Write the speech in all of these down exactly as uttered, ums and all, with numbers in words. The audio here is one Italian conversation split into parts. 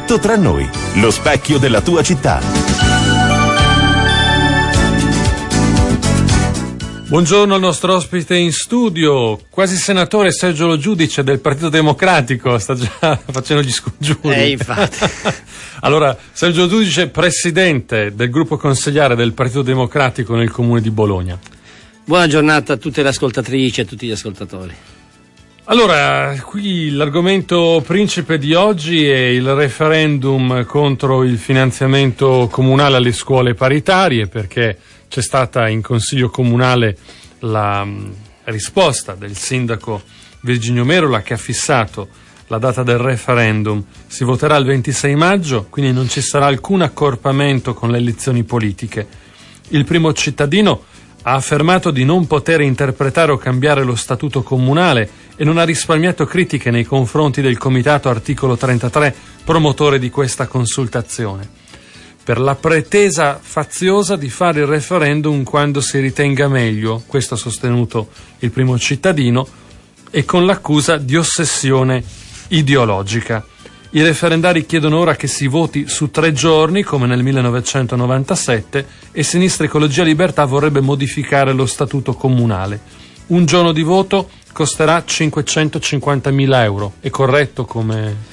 Tutto tra noi, lo specchio della tua città. Buongiorno al nostro ospite in studio, quasi senatore Sergio Lo Giudice del Partito Democratico, sta già facendo gli scongiuri. Eh, infatti. Allora, Sergio Lo Giudice, presidente del gruppo consigliare del Partito Democratico nel comune di Bologna. Buona giornata a tutte le ascoltatrici e a tutti gli ascoltatori. Allora, qui l'argomento principe di oggi è il referendum contro il finanziamento comunale alle scuole paritarie, perché c'è stata in Consiglio Comunale la mh, risposta del sindaco Virginio Merola, che ha fissato la data del referendum. Si voterà il ventisei maggio, quindi non ci sarà alcun accorpamento con le elezioni politiche. Il primo cittadino ha affermato di non poter interpretare o cambiare lo statuto comunale e non ha risparmiato critiche nei confronti del comitato articolo trentatré, promotore di questa consultazione, per la pretesa faziosa di fare il referendum quando si ritenga meglio, questo ha sostenuto il primo cittadino, e con l'accusa di ossessione ideologica. I referendari chiedono ora che si voti su tre giorni, come nel millenovecentonovantasette, e Sinistra Ecologia Libertà vorrebbe modificare lo statuto comunale. Un giorno di voto costerà cinquecentocinquantamila euro. È corretto come...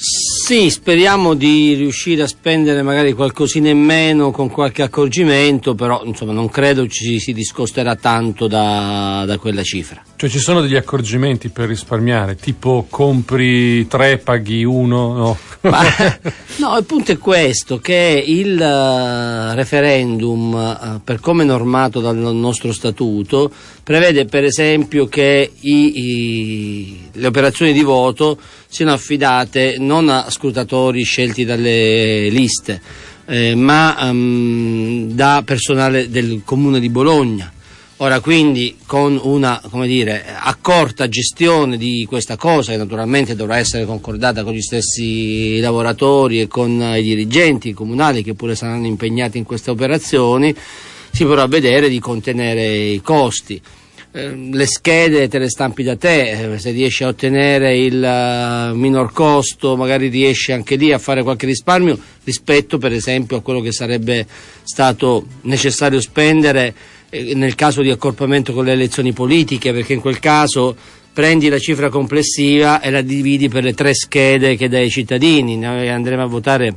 Sì, speriamo di riuscire a spendere magari qualcosina in meno con qualche accorgimento, però insomma non credo ci si discosterà tanto da, da quella cifra. Cioè ci sono degli accorgimenti per risparmiare, tipo compri tre, paghi uno, no? Ma, no, il punto è questo, che il uh, referendum, uh, per come normato dal nostro statuto, prevede per esempio che i, i, le operazioni di voto siano affidate non a scrutatori scelti dalle liste, eh, ma um, da personale del Comune di Bologna. Ora, quindi, con una, come dire, accorta gestione di questa cosa, che naturalmente dovrà essere concordata con gli stessi lavoratori e con i dirigenti comunali che pure saranno impegnati in queste operazioni, si potrà vedere di contenere i costi. Le schede te le stampi da te, se riesci a ottenere il minor costo magari riesci anche lì a fare qualche risparmio rispetto per esempio a quello che sarebbe stato necessario spendere nel caso di accorpamento con le elezioni politiche, perché in quel caso prendi la cifra complessiva e la dividi per le tre schede che dai cittadini. Noi andremo a votare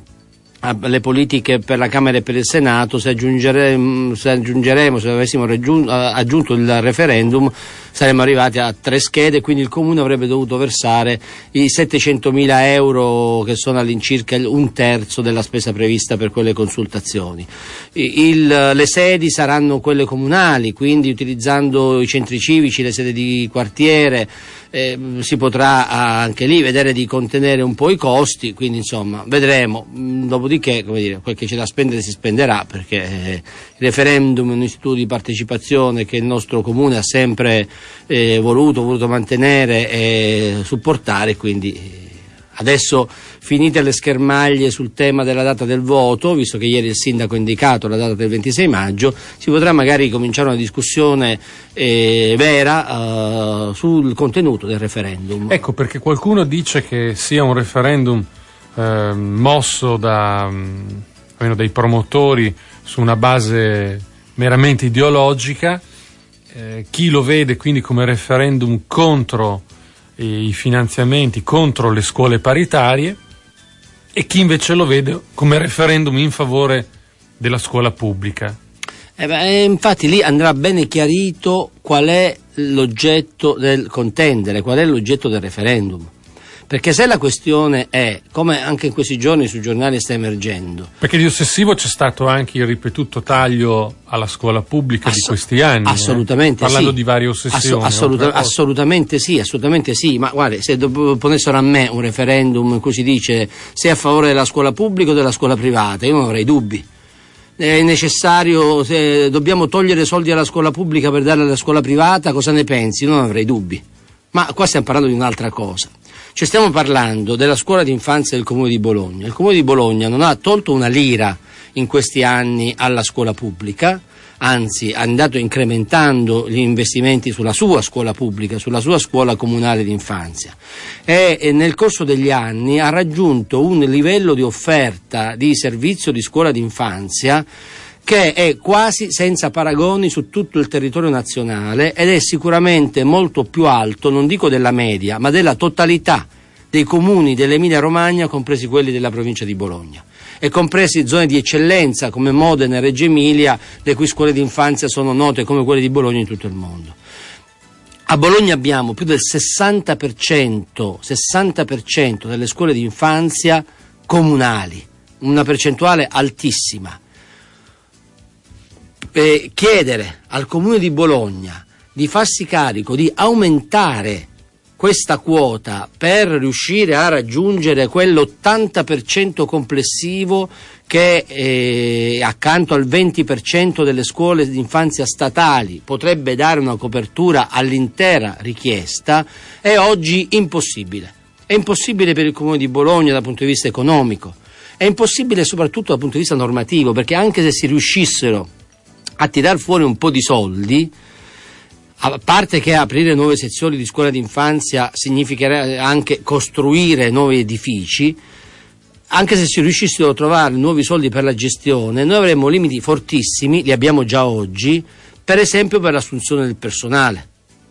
le politiche per la Camera e per il Senato, se aggiungeremo, se, aggiungeremo, se avessimo raggiun- aggiunto il referendum saremmo arrivati a tre schede, quindi il Comune avrebbe dovuto versare i settecentomila euro, che sono all'incirca un terzo della spesa prevista per quelle consultazioni. Il, le sedi saranno quelle comunali, quindi utilizzando i centri civici, le sedi di quartiere, eh, si potrà anche lì vedere di contenere un po' i costi, quindi insomma vedremo. Dopodiché, come dire, quel che c'è da spendere si spenderà, perché eh, il referendum è un istituto di partecipazione che il nostro Comune ha sempre eh, voluto, voluto mantenere e supportare, quindi eh, adesso, finite le schermaglie sul tema della data del voto, visto che ieri il sindaco ha indicato la data del ventisei maggio, si potrà magari cominciare una discussione eh, vera uh, sul contenuto del referendum. Ecco, perché qualcuno dice che sia un referendum eh, mosso da, almeno dai promotori, su una base meramente ideologica, eh, chi lo vede quindi come referendum contro i finanziamenti, contro le scuole paritarie, e chi invece lo vede come referendum in favore della scuola pubblica. Eh beh, infatti lì andrà bene chiarito qual è l'oggetto del contendere, qual è l'oggetto del referendum. Perché se la questione è, come anche in questi giorni sui giornali sta emergendo... Perché di ossessivo c'è stato anche il ripetuto taglio alla scuola pubblica Ass- di questi anni. Assolutamente eh? Parlando sì. di varie ossessioni. Ass- assoluta- assolutamente sì, assolutamente sì. Ma guarda, se do- ponessero a me un referendum in cui si dice sei a favore della scuola pubblica o della scuola privata, io non avrei dubbi. È necessario, se dobbiamo togliere soldi alla scuola pubblica per darli alla scuola privata, cosa ne pensi? Io non avrei dubbi. Ma qua stiamo parlando di un'altra cosa. Cioè stiamo parlando della scuola d'infanzia del Comune di Bologna. Il Comune di Bologna non ha tolto una lira in questi anni alla scuola pubblica, anzi è andato incrementando gli investimenti sulla sua scuola pubblica, sulla sua scuola comunale d'infanzia, e, e nel corso degli anni ha raggiunto un livello di offerta di servizio di scuola d'infanzia che è quasi senza paragoni su tutto il territorio nazionale, ed è sicuramente molto più alto, non dico della media, ma della totalità dei comuni dell'Emilia Romagna, compresi quelli della provincia di Bologna, e compresi zone di eccellenza come Modena e Reggio Emilia, le cui scuole d'infanzia sono note come quelle di Bologna in tutto il mondo. A Bologna abbiamo più del sessanta per cento, sessanta per cento delle scuole d'infanzia comunali, una percentuale altissima. Eh, chiedere al Comune di Bologna di farsi carico di aumentare questa quota per riuscire a raggiungere quell'ottanta per cento complessivo che eh, accanto al venti per cento delle scuole d'infanzia statali potrebbe dare una copertura all'intera richiesta, è oggi impossibile. È impossibile per il Comune di Bologna dal punto di vista economico, è impossibile soprattutto dal punto di vista normativo, perché anche se si riuscissero a tirar fuori un po' di soldi, a parte che aprire nuove sezioni di scuola d'infanzia significherebbe anche costruire nuovi edifici, anche se si riuscissero a trovare nuovi soldi per la gestione, noi avremmo limiti fortissimi, li abbiamo già oggi, per esempio per l'assunzione del personale.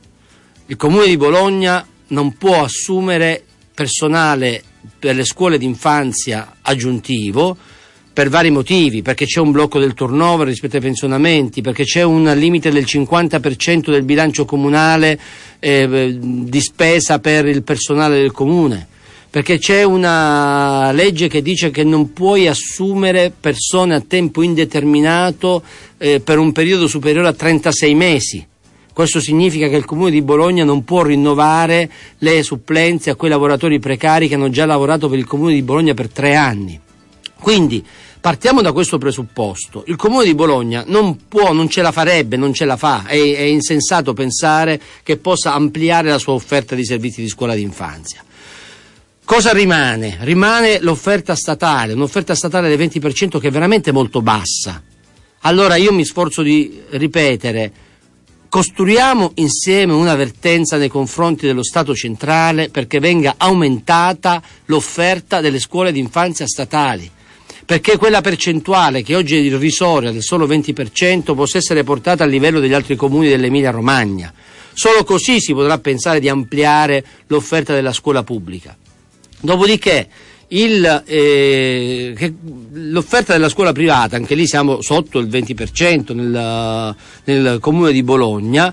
Il Comune di Bologna non può assumere personale per le scuole d'infanzia aggiuntivo, per vari motivi, perché c'è un blocco del turnover rispetto ai pensionamenti, perché c'è un limite del cinquanta per cento del bilancio comunale eh, di spesa per il personale del comune, perché c'è una legge che dice che non puoi assumere persone a tempo indeterminato eh, per un periodo superiore a trentasei mesi. Questo significa che il Comune di Bologna non può rinnovare le supplenze a quei lavoratori precari che hanno già lavorato per il Comune di Bologna per tre anni. Quindi partiamo da questo presupposto. Il Comune di Bologna non può, non ce la farebbe, non ce la fa, è, è insensato pensare che possa ampliare la sua offerta di servizi di scuola d'infanzia. Cosa rimane? Rimane l'offerta statale, un'offerta statale del venti per cento che è veramente molto bassa. Allora io mi sforzo di ripetere, costruiamo insieme un'avvertenza nei confronti dello Stato centrale perché venga aumentata l'offerta delle scuole d'infanzia statali, perché quella percentuale che oggi è irrisoria del solo venti per cento possa essere portata al livello degli altri comuni dell'Emilia Romagna. Solo così si potrà pensare di ampliare l'offerta della scuola pubblica. Dopodiché il, eh, che l'offerta della scuola privata, anche lì siamo sotto il venti per cento nel, nel comune di Bologna,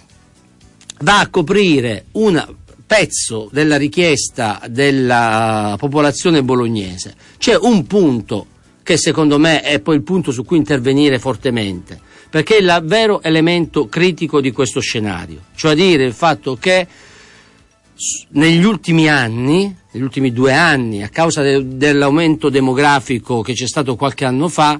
va a coprire una pezzo della richiesta della popolazione bolognese. C'è un punto che secondo me è poi il punto su cui intervenire fortemente, perché è il vero elemento critico di questo scenario, cioè dire il fatto che negli ultimi anni, negli ultimi due anni, a causa de- dell'aumento demografico che c'è stato qualche anno fa,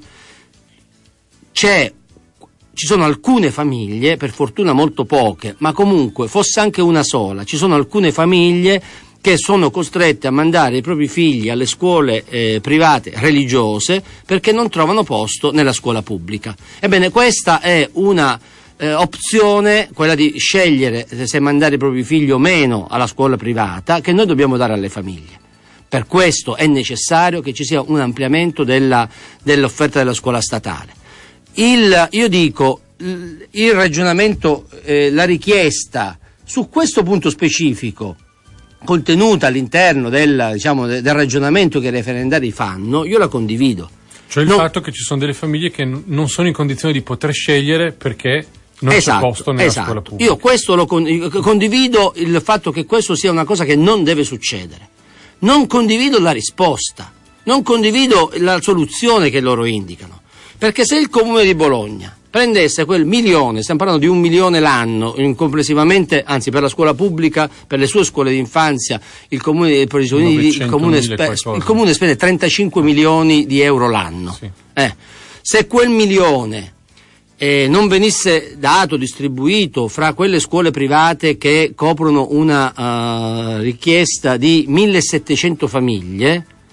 c'è Ci sono alcune famiglie, per fortuna molto poche, ma comunque fosse anche una sola, ci sono alcune famiglie che sono costrette a mandare i propri figli alle scuole eh, private religiose perché non trovano posto nella scuola pubblica. Ebbene, questa è una eh, opzione, quella di scegliere se mandare i propri figli o meno alla scuola privata, che noi dobbiamo dare alle famiglie. Per questo è necessario che ci sia un ampliamento della, dell'offerta della scuola statale. Il, io dico, il ragionamento, eh, la richiesta su questo punto specifico contenuta all'interno del, diciamo, del ragionamento che i referendari fanno, io la condivido. Cioè il non, fatto che ci sono delle famiglie che n- non sono in condizione di poter scegliere perché non esatto, c'è posto nella esatto. scuola pubblica. Io questo lo con, condivido, il fatto che questo sia una cosa che non deve succedere. Non condivido la risposta, non condivido la soluzione che loro indicano. Perché se il Comune di Bologna prendesse quel milione, stiamo parlando di un milione l'anno complessivamente, anzi per la scuola pubblica, per le sue scuole d'infanzia, il Comune, per i il comune, spe, il comune spende trentacinque milioni di euro l'anno. Sì. Eh, se quel milione eh, non venisse dato, distribuito fra quelle scuole private che coprono una uh, richiesta di millesettecento famiglie,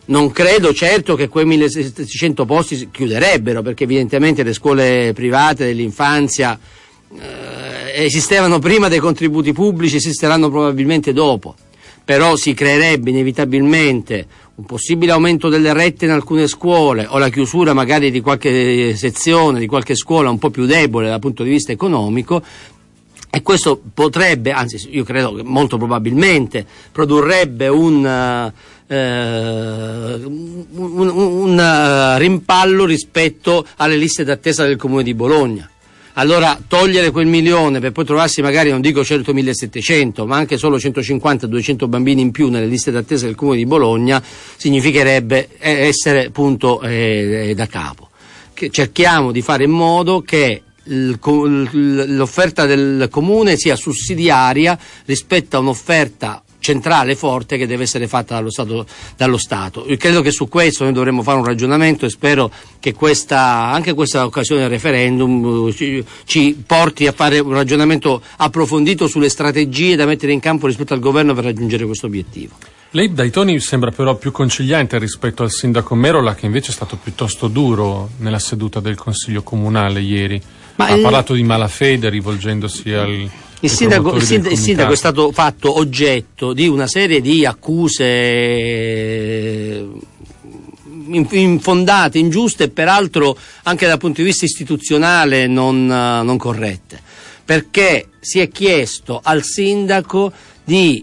Non credo certo che quei millesettecento posti chiuderebbero, perché evidentemente le scuole private dell'infanzia eh, esistevano prima dei contributi pubblici, esisteranno probabilmente dopo, però si creerebbe inevitabilmente un possibile aumento delle rette in alcune scuole o la chiusura magari di qualche sezione, di qualche scuola un po' più debole dal punto di vista economico, e questo potrebbe, anzi io credo che molto probabilmente produrrebbe un Uh, un, un, un uh, rimpallo rispetto alle liste d'attesa del Comune di Bologna. Allora togliere quel milione per poi trovarsi magari, non dico certo millesettecento, ma anche solo centocinquanta duecento bambini in più nelle liste d'attesa del Comune di Bologna significherebbe essere punto eh, da capo. Che cerchiamo di fare in modo che l'offerta del Comune sia sussidiaria rispetto a un'offerta centrale forte che deve essere fatta dallo Stato, dallo Stato. Io credo che su questo noi dovremmo fare un ragionamento e spero che questa, anche questa occasione del referendum ci, ci porti a fare un ragionamento approfondito sulle strategie da mettere in campo rispetto al governo per raggiungere questo obiettivo. Lei dai toni sembra però più conciliante rispetto al sindaco Merola, che invece è stato piuttosto duro nella seduta del Consiglio Comunale ieri. Ma ha il... parlato di malafede rivolgendosi al... Il sindaco, il, sindaco, il sindaco è stato fatto oggetto di una serie di accuse infondate, ingiuste e peraltro anche dal punto di vista istituzionale non, non corrette, perché si è chiesto al sindaco di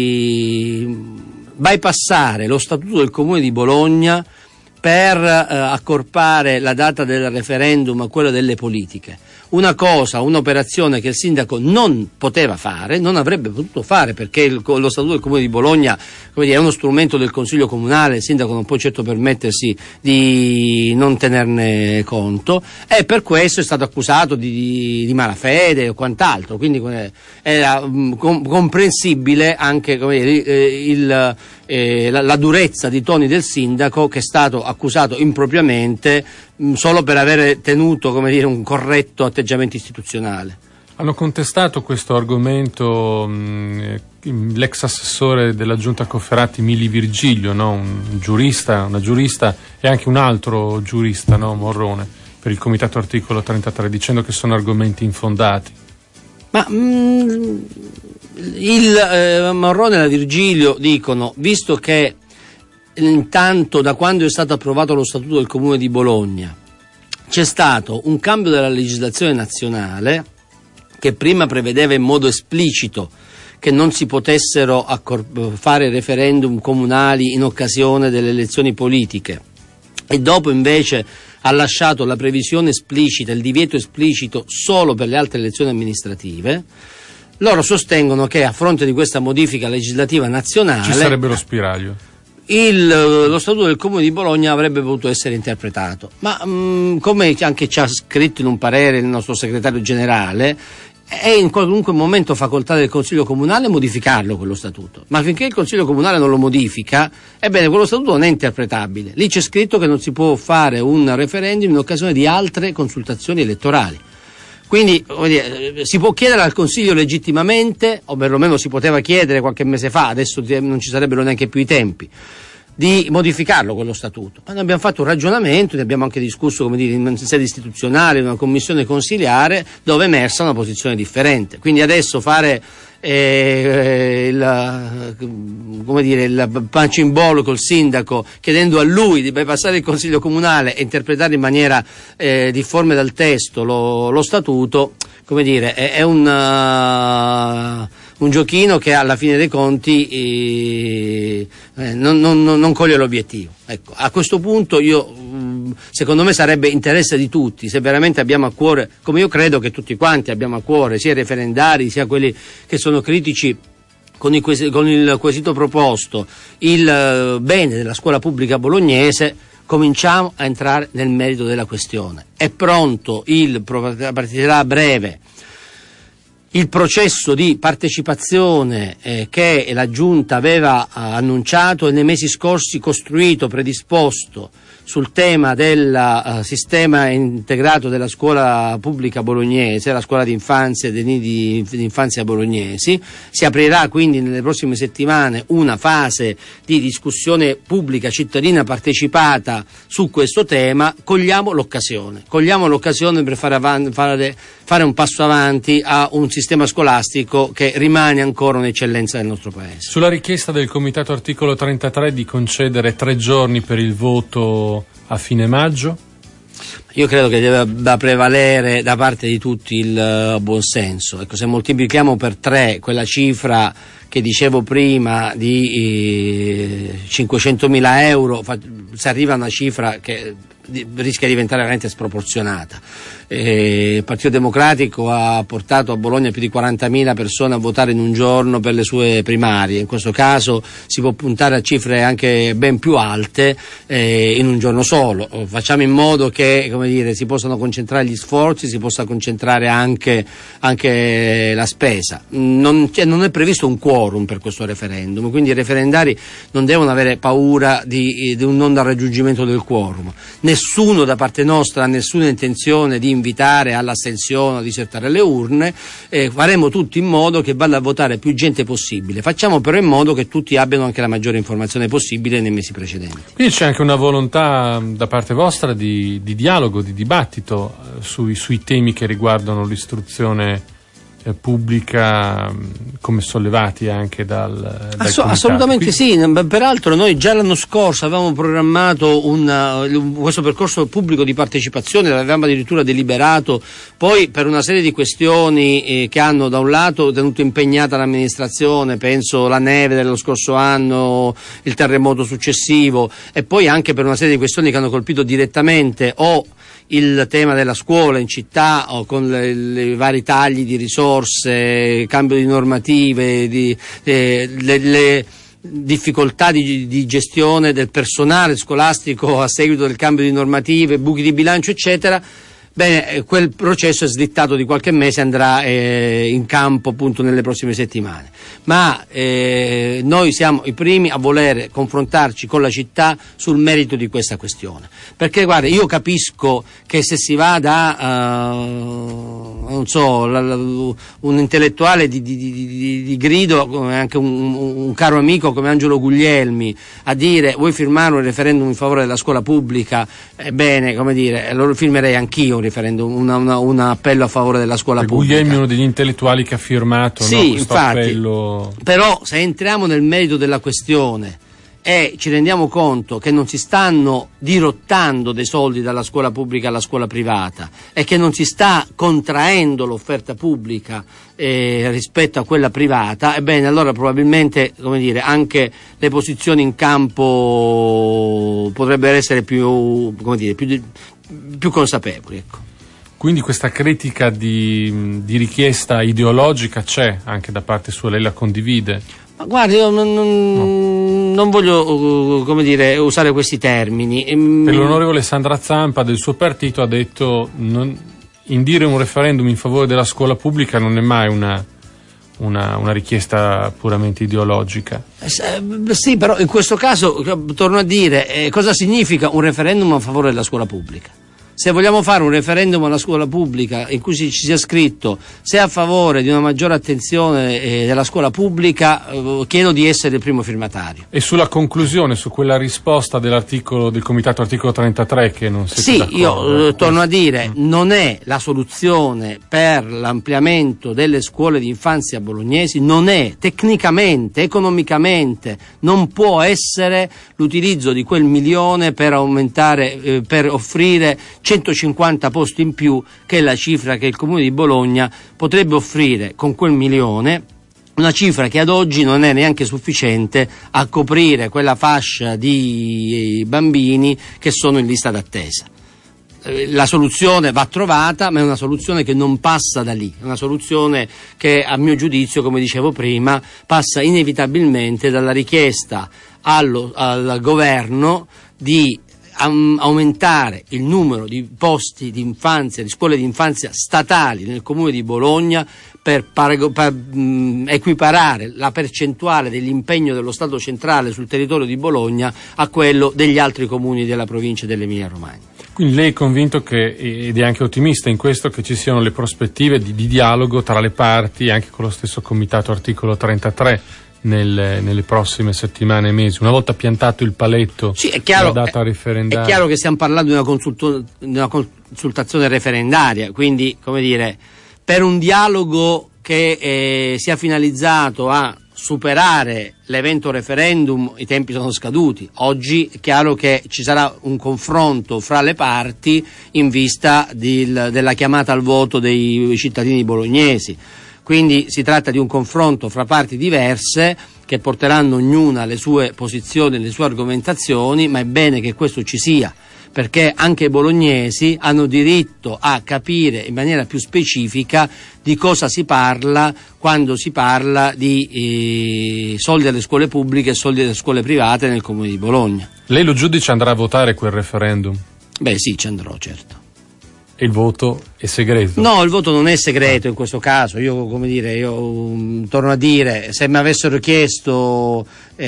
eh, bypassare lo statuto del Comune di Bologna per eh, accorpare la data del referendum a quella delle politiche. Una cosa, un'operazione che il sindaco non poteva fare, non avrebbe potuto fare, perché il, lo statuto del Comune di Bologna, come dire, è uno strumento del Consiglio Comunale, il sindaco non può certo permettersi di non tenerne conto, e per questo è stato accusato di, di, di malafede o quant'altro, quindi era um, com- comprensibile anche, come dire, il, eh, la, la durezza di toni del sindaco, che è stato accusato impropriamente mh, solo per aver tenuto, come dire, un corretto atteggiamento istituzionale. Hanno contestato questo argomento mh, l'ex assessore della Giunta Cofferati Mili Virgilio, no? un giurista, una giurista e anche un altro giurista, no? Morrone, per il Comitato Articolo trentatré, dicendo che sono argomenti infondati. Ma mh, il eh, Morrone e la Virgilio dicono, visto che intanto da quando è stato approvato lo Statuto del Comune di Bologna c'è stato un cambio della legislazione nazionale che prima prevedeva in modo esplicito che non si potessero accor- fare referendum comunali in occasione delle elezioni politiche, e dopo invece ha lasciato la previsione esplicita, il divieto esplicito solo per le altre elezioni amministrative. Loro sostengono che a fronte di questa modifica legislativa nazionale ci sarebbe lo spiraglio. Il, lo Statuto del Comune di Bologna avrebbe potuto essere interpretato, ma mh, come anche ci ha scritto in un parere il nostro segretario generale, è in qualunque momento facoltà del Consiglio Comunale modificarlo quello statuto, ma finché il Consiglio Comunale non lo modifica, ebbene quello statuto non è interpretabile. Lì c'è scritto che non si può fare un referendum in occasione di altre consultazioni elettorali. Quindi dire, si può chiedere al Consiglio legittimamente, o perlomeno si poteva chiedere qualche mese fa, adesso non ci sarebbero neanche più i tempi, di modificarlo quello statuto. Ma noi abbiamo fatto un ragionamento, ne abbiamo anche discusso, come dire, in sede istituzionale, in una commissione consiliare, dove è emersa una posizione differente. Quindi adesso fare eh, il, come dire, il punch in ball col sindaco, chiedendo a lui di bypassare il Consiglio Comunale e interpretare in maniera eh, difforme dal testo lo, lo statuto, come dire, è, è un, uh, un giochino che alla fine dei conti eh, non, non, non coglie l'obiettivo. Ecco, a questo punto io, secondo me sarebbe interesse di tutti, se veramente abbiamo a cuore, come io credo che tutti quanti abbiamo a cuore, sia i referendari sia quelli che sono critici con il, quesito, con il quesito proposto, il bene della scuola pubblica bolognese, cominciamo a entrare nel merito della questione. È pronto, il partirà a breve il processo di partecipazione eh, che la Giunta aveva eh, annunciato e nei mesi scorsi costruito, predisposto sul tema del uh, sistema integrato della scuola pubblica bolognese, la scuola d'infanzia e dei nidi di infanzia bolognesi. Si aprirà quindi nelle prossime settimane una fase di discussione pubblica cittadina partecipata su questo tema. Cogliamo l'occasione, cogliamo l'occasione per fare, avanti, fare, fare un passo avanti a un sistema scolastico che rimane ancora un'eccellenza del nostro paese. Sulla richiesta del Comitato Articolo trentatré di concedere tre giorni per il voto a fine maggio? Io credo che debba prevalere da parte di tutti il uh, buonsenso. Ecco, se moltiplichiamo per tre quella cifra che dicevo prima di eh, cinquecentomila euro, fa, si arriva a una cifra che di, rischia di diventare veramente sproporzionata. Eh, il Partito Democratico ha portato a Bologna più di quarantamila persone a votare in un giorno per le sue primarie. In questo caso si può puntare a cifre anche ben più alte eh, in un giorno solo. Facciamo in modo che, come dire, si possano concentrare gli sforzi, si possa concentrare anche, anche la spesa. Non, cioè, non è previsto un quorum per questo referendum, quindi i referendari non devono avere paura di, di un non raggiungimento del quorum. Nessuno da parte nostra ha nessuna intenzione di invitare all'astensione o a disertare le urne. Eh, faremo tutto in modo che vada a votare più gente possibile. Facciamo però in modo che tutti abbiano anche la maggiore informazione possibile nei mesi precedenti. Quindi c'è anche una volontà da parte vostra di, di dialogo, di dibattito eh, sui, sui temi che riguardano l'istruzione eh, pubblica, come sollevati anche dal, dal Ass- assolutamente sì. Peraltro noi già l'anno scorso avevamo programmato una, questo percorso pubblico di partecipazione, l'avevamo addirittura deliberato, poi per una serie di questioni eh, che hanno da un lato tenuto impegnata l'amministrazione, penso la neve dello scorso anno, il terremoto successivo, e poi anche per una serie di questioni che hanno colpito direttamente o il tema della scuola in città, o con le, le vari tagli di risorse, cambio di normative, di, eh, le, le difficoltà di, di gestione del personale scolastico a seguito del cambio di normative, buchi di bilancio eccetera. Bene, quel processo è slittato di qualche mese, andrà eh, in campo appunto nelle prossime settimane, ma eh, noi siamo i primi a voler confrontarci con la città sul merito di questa questione, perché guarda, io capisco che se si va da uh, non so, la, la, un intellettuale di, di, di, di grido, come anche un, un caro amico come Angelo Guglielmi, a dire vuoi firmare un referendum in favore della scuola pubblica, ebbene, come dire, lo firmerei anch'io referendum, una, una, un appello a favore della scuola e pubblica. Guglielmi è uno degli intellettuali che ha firmato sì, no, questo infatti, appello. Però se entriamo nel merito della questione e ci rendiamo conto che non si stanno dirottando dei soldi dalla scuola pubblica alla scuola privata e che non si sta contraendo l'offerta pubblica eh, rispetto a quella privata, ebbene allora probabilmente, come dire, anche le posizioni in campo potrebbero essere più, come dire, più, più consapevoli, ecco. Quindi questa critica di, di richiesta ideologica c'è anche da parte sua, lei la condivide? Ma guardi, io non, non, no. non voglio uh, come dire, usare questi termini. Per l'onorevole Sandra Zampa del suo partito ha detto non, indire un referendum in favore della scuola pubblica non è mai una, una, una richiesta puramente ideologica. Eh, sì, però in questo caso torno a dire eh, cosa significa un referendum a favore della scuola pubblica. Se vogliamo fare un referendum alla scuola pubblica in cui ci sia scritto se è a favore di una maggiore attenzione eh, della scuola pubblica, eh, chiedo di essere il primo firmatario. E sulla conclusione, su quella risposta dell'articolo del Comitato Articolo trentatré che non siete sì, d'accordo? io eh, torno a dire, non è la soluzione per l'ampliamento delle scuole di infanzia bolognesi, non è tecnicamente, economicamente, non può essere l'utilizzo di quel milione per aumentare, eh, per offrire centocinquanta posti in più, che è la cifra che il Comune di Bologna potrebbe offrire con quel milione, una cifra che ad oggi non è neanche sufficiente a coprire quella fascia di bambini che sono in lista d'attesa. La soluzione va trovata, ma è una soluzione che non passa da lì, è una soluzione che a mio giudizio, come dicevo prima, passa inevitabilmente dalla richiesta allo, al governo di um, aumentare il numero di posti di infanzia, di scuole di infanzia statali nel comune di Bologna per, parago- per um, equiparare la percentuale dell'impegno dello Stato centrale sul territorio di Bologna a quello degli altri comuni della provincia dell'Emilia Romagna. Quindi lei è convinto che, ed è anche ottimista in questo, che ci siano le prospettive di, di dialogo tra le parti, anche con lo stesso comitato articolo trentatré, nel, nelle prossime settimane e mesi, una volta piantato il paletto sì, è chiaro, della data referendaria? È chiaro che stiamo parlando di una, consulto, di una consultazione referendaria, quindi, come dire, per un dialogo che eh, sia finalizzato a superare l'evento referendum, i tempi sono scaduti. Oggi è chiaro che ci sarà un confronto fra le parti in vista di, della chiamata al voto dei cittadini bolognesi. Quindi si tratta di un confronto fra parti diverse che porteranno ognuna le sue posizioni, le sue argomentazioni, ma è bene che questo ci sia, perché anche i bolognesi hanno diritto a capire in maniera più specifica di cosa si parla quando si parla di eh, soldi alle scuole pubbliche e soldi alle scuole private nel comune di Bologna. Lei lo giudice andrà a votare quel referendum? Beh sì, ci andrò, certo. E il voto è segreto? No, il voto non è segreto in questo caso. Io, come dire, io um, torno a dire, se mi avessero chiesto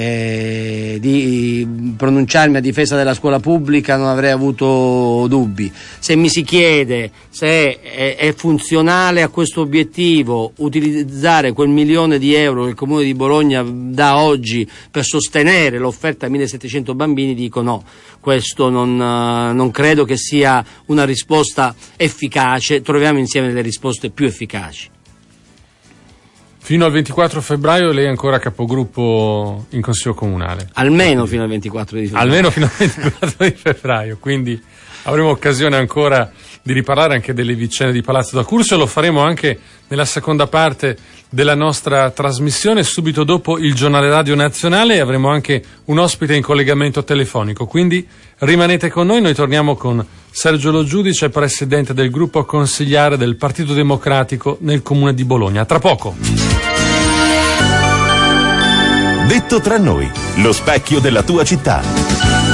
eh, di pronunciarmi a difesa della scuola pubblica non avrei avuto dubbi. Se mi si chiede se è, è funzionale a questo obiettivo utilizzare quel milione di euro che il Comune di Bologna dà oggi per sostenere l'offerta a millesettecento bambini, dico no. Questo non, non credo che sia una risposta efficace, troviamo insieme delle risposte più efficaci. Fino al ventiquattro febbraio lei è ancora capogruppo in Consiglio Comunale? Almeno fino al ventiquattro di febbraio. Almeno fino al ventiquattro di febbraio, quindi avremo occasione ancora di riparlare anche delle vicende di Palazzo d'Accursio, e lo faremo anche nella seconda parte della nostra trasmissione, subito dopo il giornale radio nazionale, e avremo anche un ospite in collegamento telefonico, quindi rimanete con noi. Noi torniamo con Sergio Lo Giudice, presidente del gruppo consigliare del Partito Democratico nel comune di Bologna. Tra poco. Detto tra noi, lo specchio della tua città.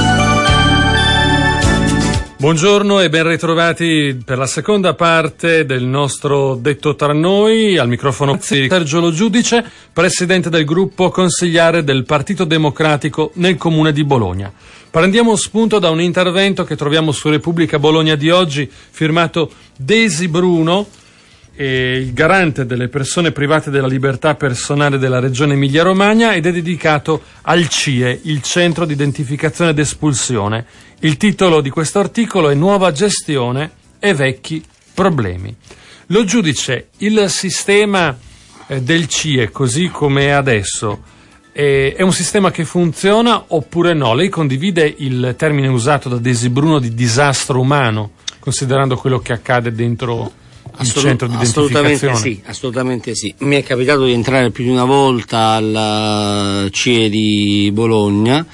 Buongiorno e ben ritrovati per la seconda parte del nostro Detto tra noi. Al microfono Sergio Lo Giudice, presidente del gruppo consigliare del Partito Democratico nel comune di Bologna. Prendiamo spunto da un intervento che troviamo su Repubblica Bologna di oggi, firmato Desi Bruno, eh, il garante delle persone private della libertà personale della regione Emilia-Romagna, ed è dedicato al C I E, il Centro di Identificazione ed Espulsione. Il titolo di questo articolo è Nuova gestione e vecchi problemi. Lo giudice, il sistema eh, del C I E così come è adesso eh, è un sistema che funziona oppure no? Lei condivide il termine usato da Desi Bruno di disastro umano, considerando quello che accade dentro il Assolut- centro di identificazione? Assolutamente sì, assolutamente sì. Mi è capitato di entrare più di una volta al C I E di Bologna.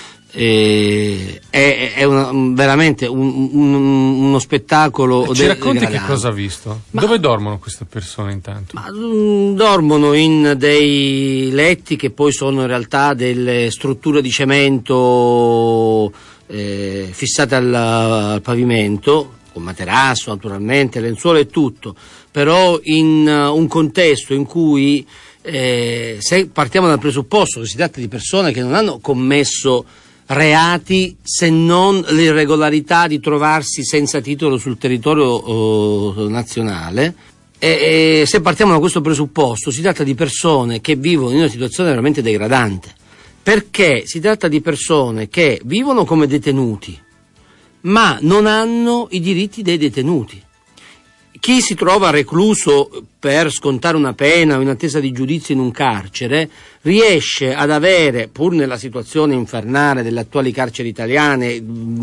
Eh, è, è una, veramente un, un, uno spettacolo. E ci de- racconti degradante. Che cosa ha visto? Ma, Dove dormono queste persone intanto? Ma, mh, dormono in dei letti che poi sono in realtà delle strutture di cemento eh, fissate al, al pavimento, con materasso naturalmente, lenzuola e tutto, però in uh, un contesto in cui eh, se partiamo dal presupposto che si tratta di persone che non hanno commesso reati se non l'irregolarità di trovarsi senza titolo sul territorio uh, nazionale, e, e se partiamo da questo presupposto si tratta di persone che vivono in una situazione veramente degradante, perché si tratta di persone che vivono come detenuti ma non hanno i diritti dei detenuti. Chi si trova recluso per scontare una pena o in attesa di giudizio in un carcere riesce ad avere, pur nella situazione infernale delle attuali carceri italiane,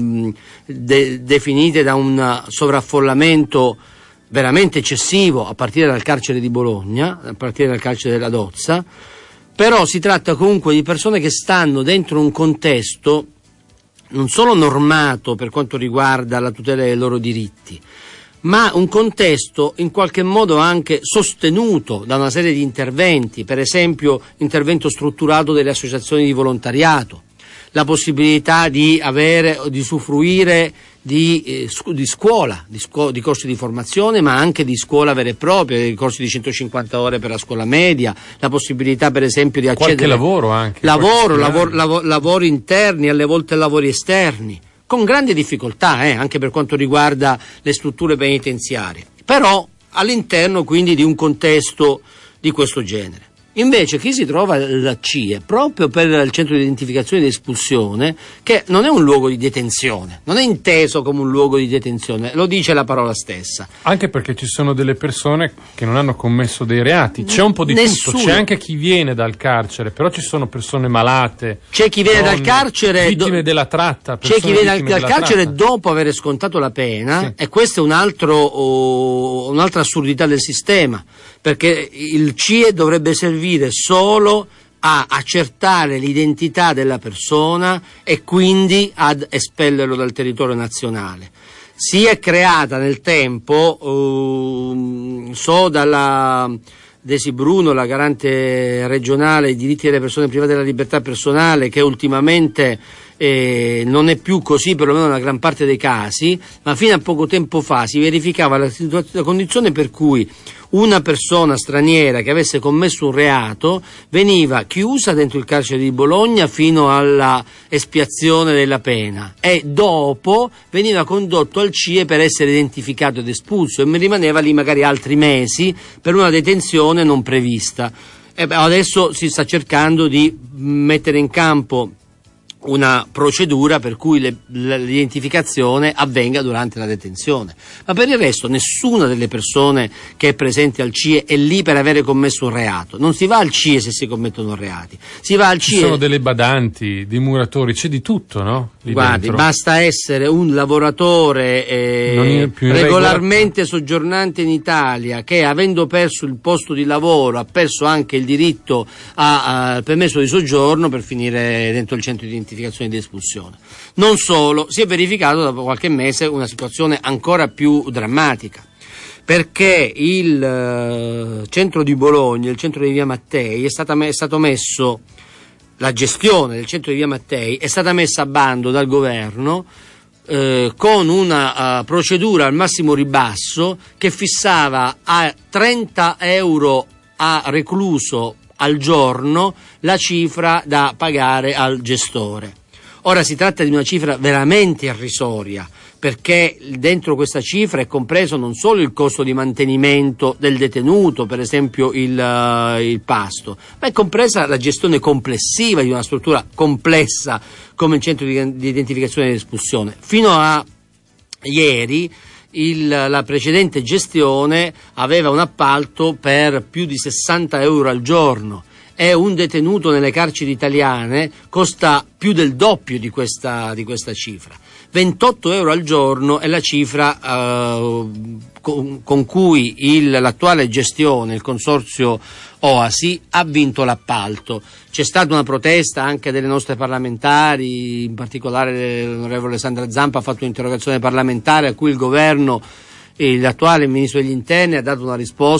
de- definite da un sovraffollamento veramente eccessivo a partire dal carcere di Bologna, a partire dal carcere della Dozza, però si tratta comunque di persone che stanno dentro un contesto non solo normato per quanto riguarda la tutela dei loro diritti, ma un contesto in qualche modo anche sostenuto da una serie di interventi, per esempio intervento strutturato delle associazioni di volontariato, la possibilità di avere, di usufruire di, eh, di scuola, di, scu- di corsi di formazione, ma anche di scuola vera e propria, di corsi di centocinquanta ore per la scuola media, la possibilità per esempio di accedere... Qualche lavoro anche. Lavoro, lavoro, lavoro, lavori interni, alle volte lavori esterni, con grandi difficoltà, eh, anche per quanto riguarda le strutture penitenziarie, però all'interno quindi di un contesto di questo genere. Invece chi si trova al C I E, proprio per il centro di identificazione ed espulsione, che non è un luogo di detenzione, non è inteso come un luogo di detenzione, lo dice la parola stessa. Anche perché ci sono delle persone che non hanno commesso dei reati, c'è un po' di Nessuno. tutto, c'è anche chi viene dal carcere, però ci sono persone malate, c'è chi viene donne, dal carcere vittime do- della tratta, c'è chi viene dal, dal carcere tratta. dopo aver scontato la pena, sì. E questo è un altro, oh, un'altra assurdità del sistema, perché il C I E dovrebbe servire solo a accertare l'identità della persona e quindi ad espellerlo dal territorio nazionale. Si è creata nel tempo, uh, so dalla Desi Bruno, la garante regionale dei diritti delle persone private della libertà personale, che ultimamente eh, non è più così, perlomeno nella gran parte dei casi, ma fino a poco tempo fa si verificava la, la condizione per cui una persona straniera che avesse commesso un reato veniva chiusa dentro il carcere di Bologna fino alla espiazione della pena e dopo veniva condotto al C I E per essere identificato ed espulso, e rimaneva lì magari altri mesi per una detenzione non prevista. E adesso si sta cercando di mettere in campo una procedura per cui le, l'identificazione avvenga durante la detenzione, ma per il resto nessuna delle persone che è presente al C I E è lì per avere commesso un reato. Non si va al C I E se si commettono reati, si va al C I E. Ci sono delle badanti, dei muratori, c'è di tutto, no? Lì Guardi, dentro. basta essere un lavoratore eh, regolarmente soggiornante in Italia che, avendo perso il posto di lavoro, ha perso anche il diritto al permesso di soggiorno per finire dentro il centro di identificazione e di espulsione. Non solo, si è verificato dopo qualche mese una situazione ancora più drammatica, perché il uh, centro di Bologna, il centro di Via Mattei, è, stata, è stato messo, la gestione del centro di Via Mattei è stata messa a bando dal governo eh, con una uh, procedura al massimo ribasso che fissava a trenta euro a recluso al giorno la cifra da pagare al gestore. Ora si tratta di una cifra veramente irrisoria, perché dentro questa cifra è compreso non solo il costo di mantenimento del detenuto, per esempio il, uh, il pasto, ma è compresa la gestione complessiva di una struttura complessa come il centro di, di identificazione ed espulsione. Fino a ieri il, la precedente gestione aveva un appalto per più di sessanta euro al giorno, e un detenuto nelle carceri italiane costa più del doppio di questa, di questa cifra. ventotto euro al giorno è la cifra uh, con, con cui il, l'attuale gestione, il consorzio Oasi, ha vinto l'appalto. C'è stata una protesta anche delle nostre parlamentari, in particolare l'onorevole Sandra Zampa ha fatto un'interrogazione parlamentare a cui il governo, l'attuale ministro degli interni, ha dato una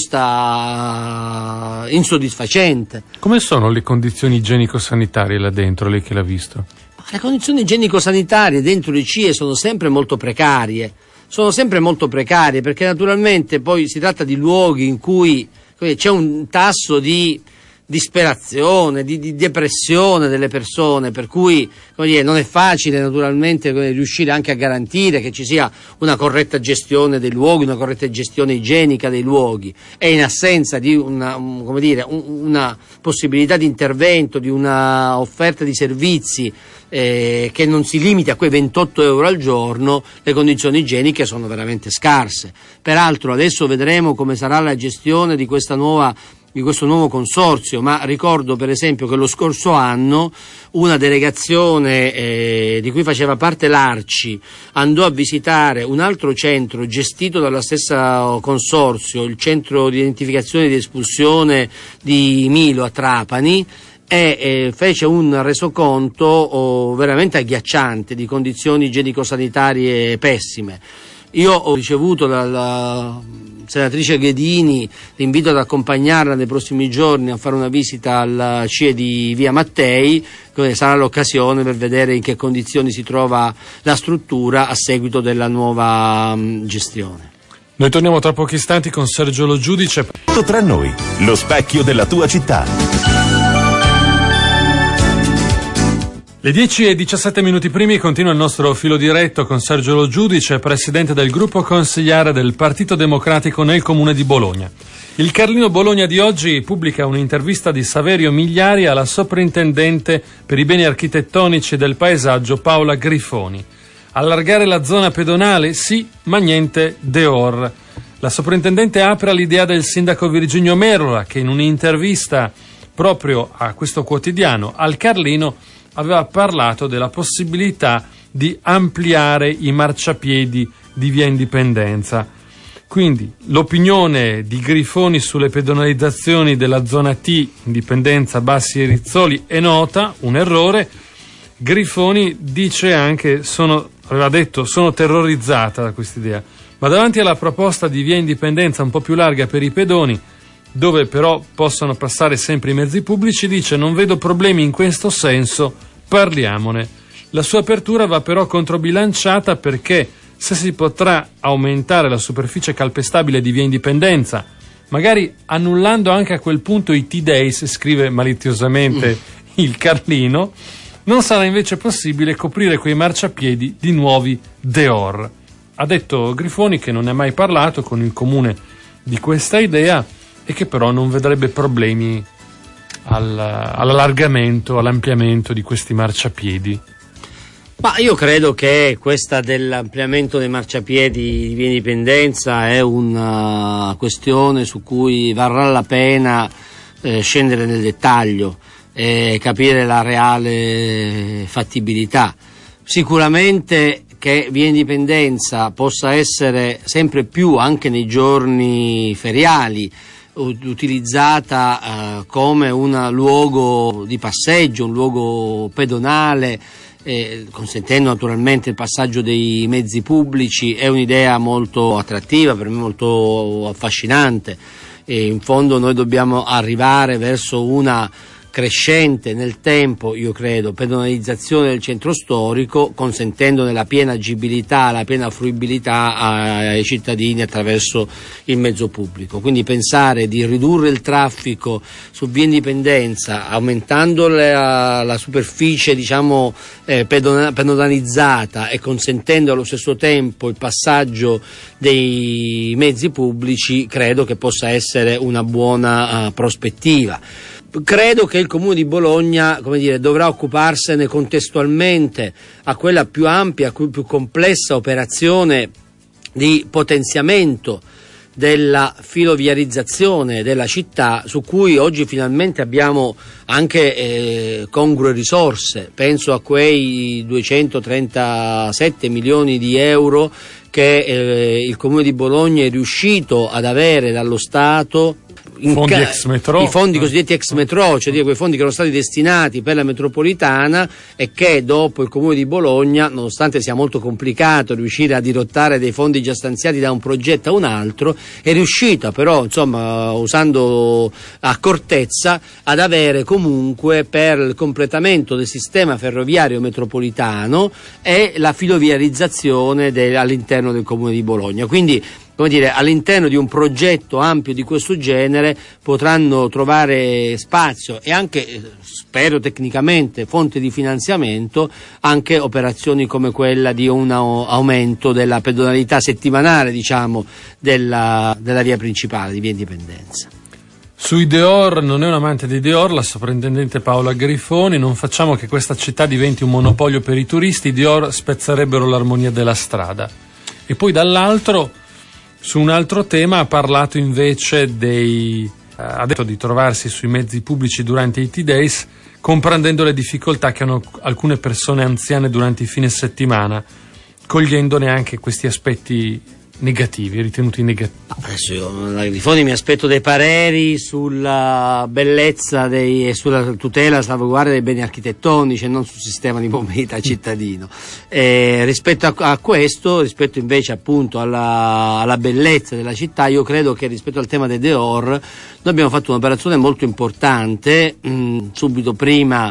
risposta insoddisfacente. Come sono le condizioni igienico-sanitarie là dentro, lei che l'ha visto? Le condizioni igienico-sanitarie dentro i C I E sono sempre molto precarie, sono sempre molto precarie perché naturalmente poi si tratta di luoghi in cui c'è un tasso di disperazione, di, di depressione delle persone, per cui, come dire, non è facile naturalmente riuscire anche a garantire che ci sia una corretta gestione dei luoghi, una corretta gestione igienica dei luoghi, e in assenza di una, un, come dire, un, una possibilità di intervento, di una offerta di servizi eh, che non si limiti a quei ventotto euro al giorno, le condizioni igieniche sono veramente scarse. Peraltro adesso vedremo come sarà la gestione di questa nuova di questo nuovo consorzio, ma ricordo per esempio che lo scorso anno una delegazione eh, di cui faceva parte l'Arci andò a visitare un altro centro gestito dallo stesso consorzio, il centro di identificazione e di espulsione di Milo a Trapani, e eh, fece un resoconto oh, veramente agghiacciante di condizioni igienico-sanitarie pessime. Io ho ricevuto dalla senatrice Ghedini l'invito ad accompagnarla nei prossimi giorni a fare una visita al C I E di Via Mattei, dove sarà l'occasione per vedere in che condizioni si trova la struttura a seguito della nuova um, gestione. Noi torniamo tra pochi istanti con Sergio Lo Giudice. Tutto tra noi, lo specchio della tua città. Le dieci e diciassette minuti primi continua il nostro filo diretto con Sergio Lo Giudice, presidente del gruppo consigliare del Partito Democratico nel comune di Bologna. Il Carlino Bologna di oggi pubblica un'intervista di Saverio Migliari alla soprintendente per i beni architettonici e del paesaggio Paola Grifoni. Allargare la zona pedonale? Sì, ma niente Deor. La soprintendente apre all'idea del sindaco Virginio Merola, che in un'intervista proprio a questo quotidiano, al Carlino, aveva parlato della possibilità di ampliare i marciapiedi di Via Indipendenza. Quindi l'opinione di Grifoni sulle pedonalizzazioni della zona T, Indipendenza, Bassi e Rizzoli, è nota, un errore. Grifoni dice anche, sono, aveva detto, sono terrorizzata da quest'idea, ma davanti alla proposta di Via Indipendenza un po' più larga per i pedoni, dove però possono passare sempre i mezzi pubblici, dice non vedo problemi in questo senso, parliamone. La sua apertura va però controbilanciata perché se si potrà aumentare la superficie calpestabile di Via Indipendenza, magari annullando anche a quel punto i T-Days, scrive maliziosamente mm. il Carlino, non sarà invece possibile coprire quei marciapiedi di nuovi Deor. Ha detto Grifoni che non è mai parlato con il comune di questa idea e che però non vedrebbe problemi al, all'allargamento, all'ampliamento di questi marciapiedi. Ma io credo che questa dell'ampliamento dei marciapiedi di Via Indipendenza è una questione su cui varrà la pena eh, scendere nel dettaglio e capire la reale fattibilità. Sicuramente che Via Indipendenza possa essere sempre più, anche nei giorni feriali, utilizzata eh, come un luogo di passeggio, un luogo pedonale, eh, consentendo naturalmente il passaggio dei mezzi pubblici, è un'idea molto attrattiva, per me molto affascinante, e in fondo noi dobbiamo arrivare verso una crescente nel tempo, io credo, pedonalizzazione del centro storico, consentendone la piena agibilità, la piena fruibilità ai cittadini attraverso il mezzo pubblico. Quindi pensare di ridurre il traffico su Via Indipendenza, aumentando la, la superficie, diciamo, eh, pedona, pedonalizzata e consentendo allo stesso tempo il passaggio dei mezzi pubblici, credo che possa essere una buona uh, prospettiva. Credo che il Comune di Bologna, come dire, dovrà occuparsene contestualmente a quella più ampia, più complessa operazione di potenziamento della filoviarizzazione della città, su cui oggi finalmente abbiamo anche eh, congrue risorse. Penso a quei duecentotrentasette milioni di euro che eh, il Comune di Bologna è riuscito ad avere dallo Stato, In fondi ca- ex metro, i fondi cosiddetti ex metro, cioè quei fondi che erano stati destinati per la metropolitana e che dopo il Comune di Bologna, nonostante sia molto complicato riuscire a dirottare dei fondi già stanziati da un progetto a un altro, è riuscita però, insomma, usando accortezza, ad avere comunque per il completamento del sistema ferroviario metropolitano e la filoviarizzazione de- all'interno del Comune di Bologna. Quindi, come dire, all'interno di un progetto ampio di questo genere potranno trovare spazio e anche, spero tecnicamente, fonte di finanziamento, anche operazioni come quella di un aumento della pedonalità settimanale, diciamo, della, della via principale di Via Indipendenza. Sui Deor, non è un amante dei Deor, la soprintendente Paola Grifoni: non facciamo che questa città diventi un monopolio per i turisti, i Deor spezzerebbero l'armonia della strada. E poi dall'altro, su un altro tema, ha parlato invece dei eh, ha detto di trovarsi sui mezzi pubblici durante i T-Days, comprendendo le difficoltà che hanno alcune persone anziane durante i fine settimana, cogliendone anche questi aspetti negativi, ritenuti negativi? Adesso io, Grifoni, mi aspetto dei pareri sulla bellezza dei, e sulla tutela e salvaguardia dei beni architettonici e non sul sistema di mobilità cittadino. E rispetto a, a questo, rispetto invece appunto alla, alla bellezza della città, io credo che rispetto al tema dei Deor noi abbiamo fatto un'operazione molto importante mh, subito prima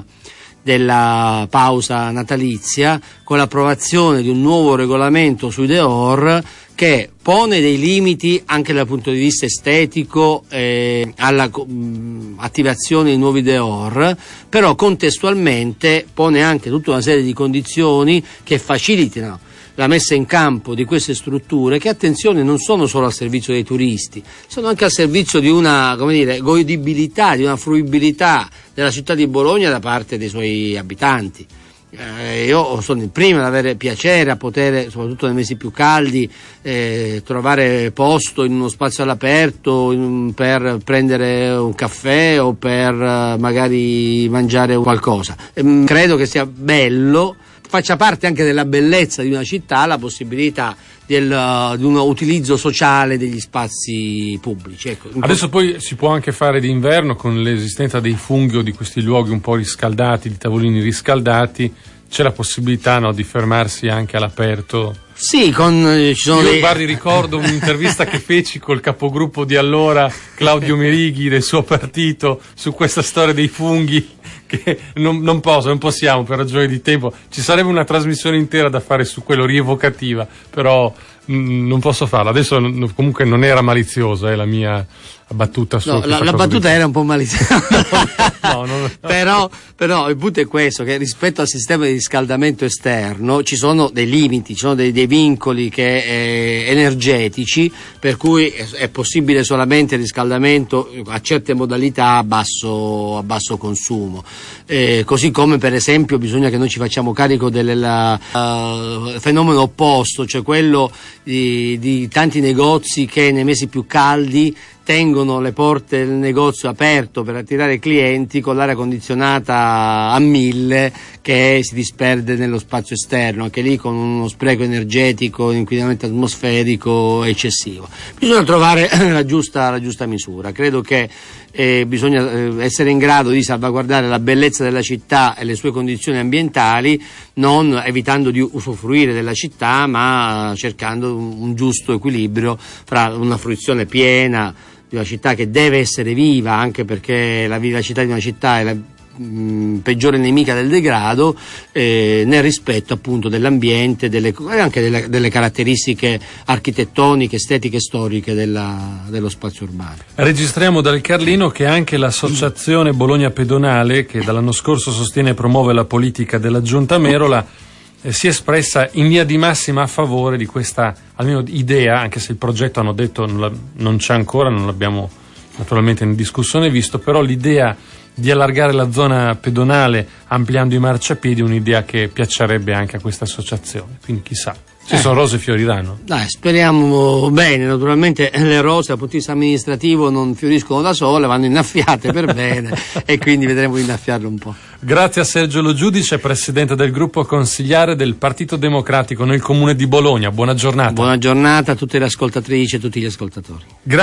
della pausa natalizia, con l'approvazione di un nuovo regolamento sui Deor che pone dei limiti anche dal punto di vista estetico eh, alla mh, attivazione di nuovi Deor, però contestualmente pone anche tutta una serie di condizioni che facilitino la messa in campo di queste strutture che, attenzione, non sono solo al servizio dei turisti, sono anche al servizio di una, come dire, godibilità, di una fruibilità della città di Bologna da parte dei suoi abitanti. Eh, io sono il primo ad avere piacere a poter, soprattutto nei mesi più caldi, eh, trovare posto in uno spazio all'aperto in, per prendere un caffè o per uh, magari mangiare qualcosa. Eh, credo che sia bello, faccia parte anche della bellezza di una città la possibilità del, uh, di un utilizzo sociale degli spazi pubblici. Ecco. Adesso poi si può anche fare d'inverno con l'esistenza dei funghi o di questi luoghi un po' riscaldati, di tavolini riscaldati, c'è la possibilità, no, di fermarsi anche all'aperto. Sì, con eh, ci sono Io dei... guardi, ricordo un'intervista che feci col capogruppo di allora, Claudio Merighi, del suo partito, su questa storia dei funghi, che non, non posso, non possiamo per ragioni di tempo. Ci sarebbe una trasmissione intera da fare su quello, rievocativa, però mh, non posso farla. Adesso n- comunque non era maliziosa, è la mia battuta. No, la, la battuta era un po' maliziosa. no, no, no. però, però il punto è questo, che rispetto al sistema di riscaldamento esterno ci sono dei limiti, ci sono dei, dei vincoli che, eh, energetici, per cui è, è possibile solamente il riscaldamento a certe modalità a basso, a basso consumo. Eh, così come per esempio bisogna che noi ci facciamo carico del uh, fenomeno opposto, cioè quello di, di tanti negozi che nei mesi più caldi tengono le porte del negozio aperto per attirare clienti con l'aria condizionata a mille che si disperde nello spazio esterno, anche lì con uno spreco energetico, inquinamento atmosferico eccessivo. Bisogna trovare la giusta, la giusta misura. Credo che eh, bisogna eh, essere in grado di salvaguardare la bellezza della città e le sue condizioni ambientali, non evitando di usufruire della città, ma cercando un, un giusto equilibrio fra una fruizione piena di una città che deve essere viva, anche perché la vivacità di una città è la mh, peggiore nemica del degrado, eh, nel rispetto appunto dell'ambiente delle, e anche delle, delle caratteristiche architettoniche, estetiche e storiche della, dello spazio urbano. Registriamo dal Carlino che anche l'associazione Bologna Pedonale, che dall'anno scorso sostiene e promuove la politica della Giunta Merola, eh, si è espressa in linea di massima a favore di questa almeno idea, anche se il progetto, hanno detto, non, la, non c'è ancora, non l'abbiamo naturalmente in discussione visto, però l'idea di allargare la zona pedonale ampliando i marciapiedi è un'idea che piacerebbe anche a questa associazione, quindi chissà. Ci eh. sono rose fioriranno. Dai, speriamo bene. Naturalmente le rose dal punto di vista amministrativo non fioriscono da sole, vanno innaffiate per bene e quindi vedremo di innaffiarle un po'. Grazie a Sergio Lo Giudice, presidente del gruppo consigliare del Partito Democratico nel Comune di Bologna. Buona giornata. Buona giornata a tutte le ascoltatrici e a tutti gli ascoltatori. Grazie.